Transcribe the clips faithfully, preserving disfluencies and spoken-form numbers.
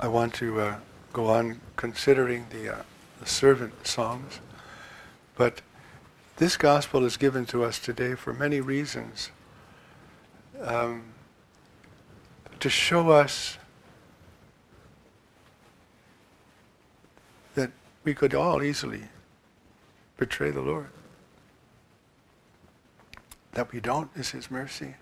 I want to uh, go on considering the, uh, the servant songs, but this gospel is given to us today for many reasons. Um, to show us that we could all easily betray the Lord. That we don't is His mercy.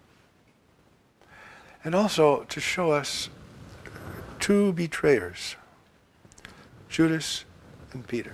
And also to show us two betrayers, Judas and Peter.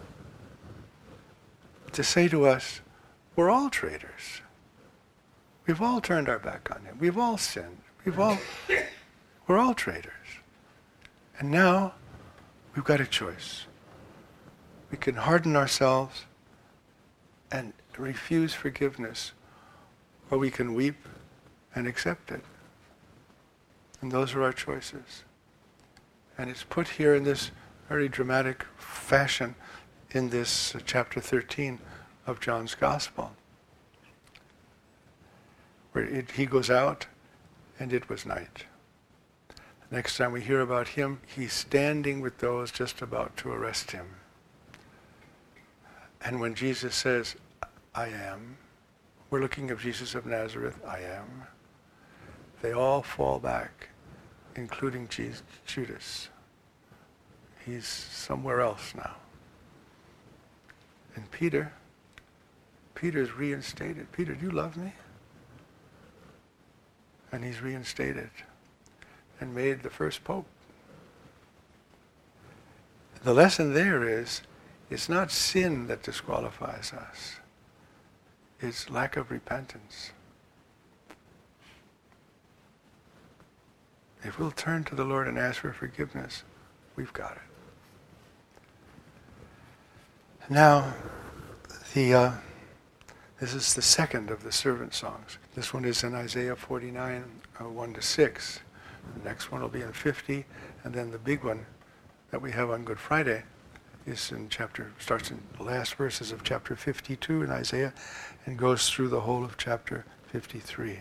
To say to us, we're all traitors. We've all turned our back on Him. We've all sinned. We've all, we're all traitors. And now we've got a choice. We can harden ourselves and refuse forgiveness, or we can weep and accept it. And those are our choices. And it's put here in this very dramatic fashion in this uh, chapter thirteen of John's Gospel, where it, he goes out and it was night. The next time we hear about him, he's standing with those just about to arrest him. And when Jesus says, I am, we're looking at Jesus of Nazareth, I am, they all fall back, including Jesus, Judas. He's somewhere else now. And Peter, Peter's reinstated. Peter, do you love me? And he's reinstated and made the first pope. The lesson there is, it's not sin that disqualifies us. It's lack of repentance. If we'll turn to the Lord and ask for forgiveness, we've got it. Now, the uh, this is the second of the servant songs. This one is in Isaiah forty-nine, uh, one to six. The next one will be in fifty, and then the big one that we have on Good Friday is in chapter, starts in the last verses of chapter fifty-two in Isaiah and goes through the whole of chapter fifty-three.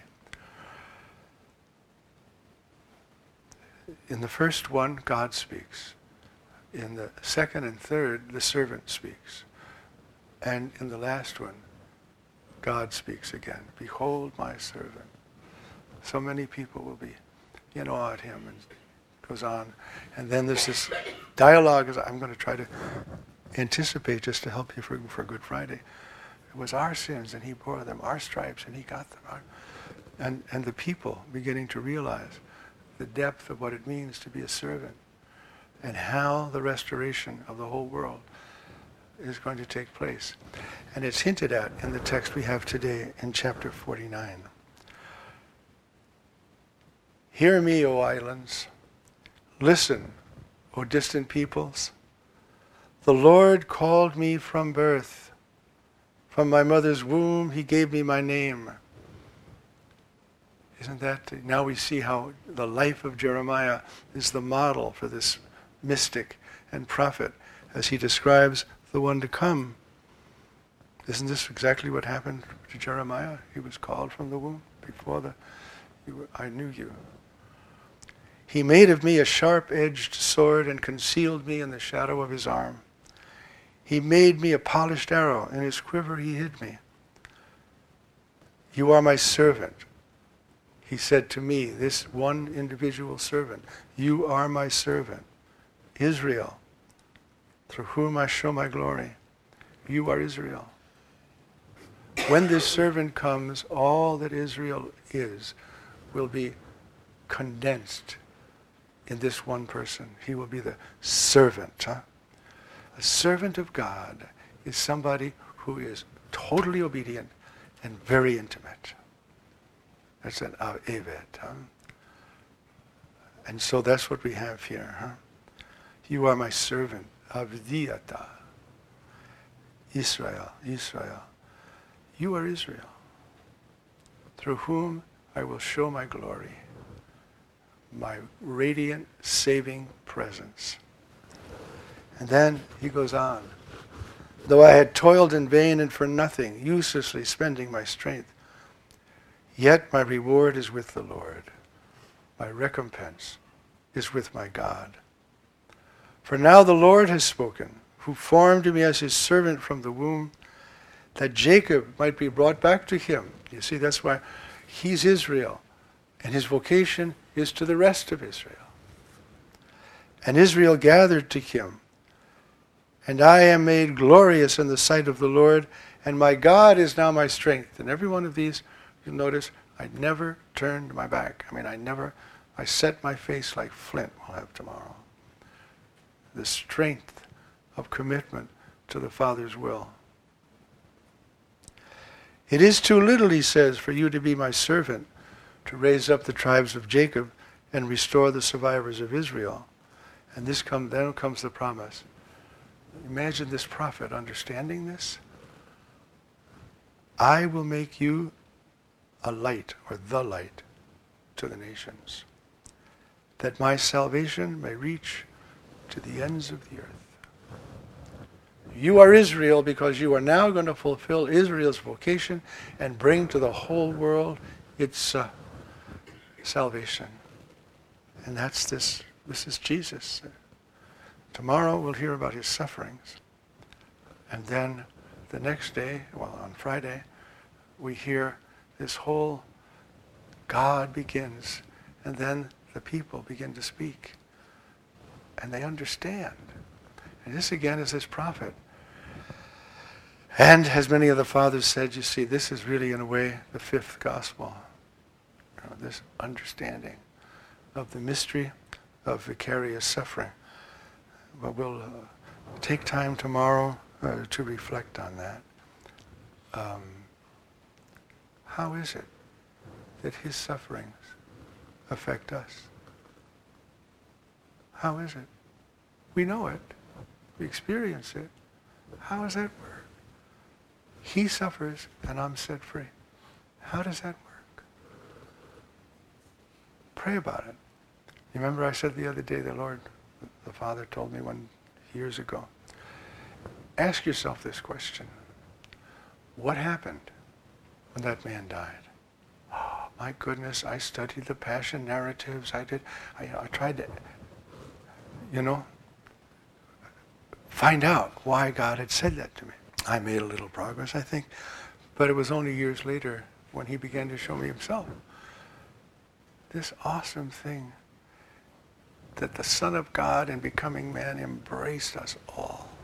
In the first one, God speaks. In the second and third, the servant speaks. And in the last one, God speaks again. Behold my servant. So many people will be in awe at him, and it goes on. And then there's this dialogue, as I'm going to try to anticipate just to help you for, for Good Friday. It was our sins and he bore them, our stripes and he got them. Our, and, and the people beginning to realize the depth of what it means to be a servant and how the restoration of the whole world is going to take place. And it's hinted at in the text we have today in chapter forty-nine. Hear me, O islands. Listen, O distant peoples. The Lord called me from birth. From my mother's womb, he gave me my name. Isn't that? Now we see how the life of Jeremiah is the model for this mystic and prophet as he describes the one to come. Isn't this exactly what happened to Jeremiah? He was called from the womb before the, you were, I knew you. He made of me a sharp-edged sword and concealed me in the shadow of his arm. He made me a polished arrow. In his quiver he hid me. You are my servant. He said to me, this one individual servant, you are my servant, Israel, through whom I show my glory. You are Israel. When this servant comes, all that Israel is will be condensed in this one person. He will be the servant. Huh? A servant of God is somebody who is totally obedient and very intimate. That's an Eved. Huh? And so that's what we have here. Huh? You are my servant, Avdiata. Israel, Israel. You are Israel, through whom I will show my glory, my radiant, saving presence. And then he goes on. Though I had toiled in vain and for nothing, uselessly spending my strength, yet my reward is with the Lord. My recompense is with my God. For now the Lord has spoken, who formed me as his servant from the womb, that Jacob might be brought back to him. You see, that's why he's Israel, and his vocation is to the rest of Israel. And Israel gathered to him. And I am made glorious in the sight of the Lord, and my God is now my strength. And every one of these, you'll notice, I never turned my back. I mean, I never, I set my face like flint we'll have tomorrow. The strength of commitment to the Father's will. It is too little, he says, for you to be my servant, to raise up the tribes of Jacob and restore the survivors of Israel. And this come, then comes the promise. Imagine this prophet understanding this. I will make you a light, or the light, to the nations, that my salvation may reach to the ends of the earth. You are Israel because you are now going to fulfill Israel's vocation and bring to the whole world its uh, salvation. And that's this, this is Jesus. Tomorrow we'll hear about his sufferings. And then the next day, well, on Friday, we hear this whole God begins, and then the people begin to speak. And they understand. And this again is this prophet. And as many of the fathers said, you see, this is really in a way the fifth gospel. You know, this understanding of the mystery of vicarious suffering. But we'll uh, take time tomorrow uh, to reflect on that. Um, how is it that his sufferings affect us? How is it? We know it. We experience it. How does that work? He suffers and I'm set free. How does that work? Pray about it. Remember I said the other day, the Lord, the Father told me one years ago, ask yourself this question. What happened when that man died? Oh, my goodness, I studied the Passion narratives. I did, I, I tried to, you know, find out why God had said that to me. I made a little progress, I think, but it was only years later when he began to show me himself. This awesome thing that the Son of God in becoming man embraced us all.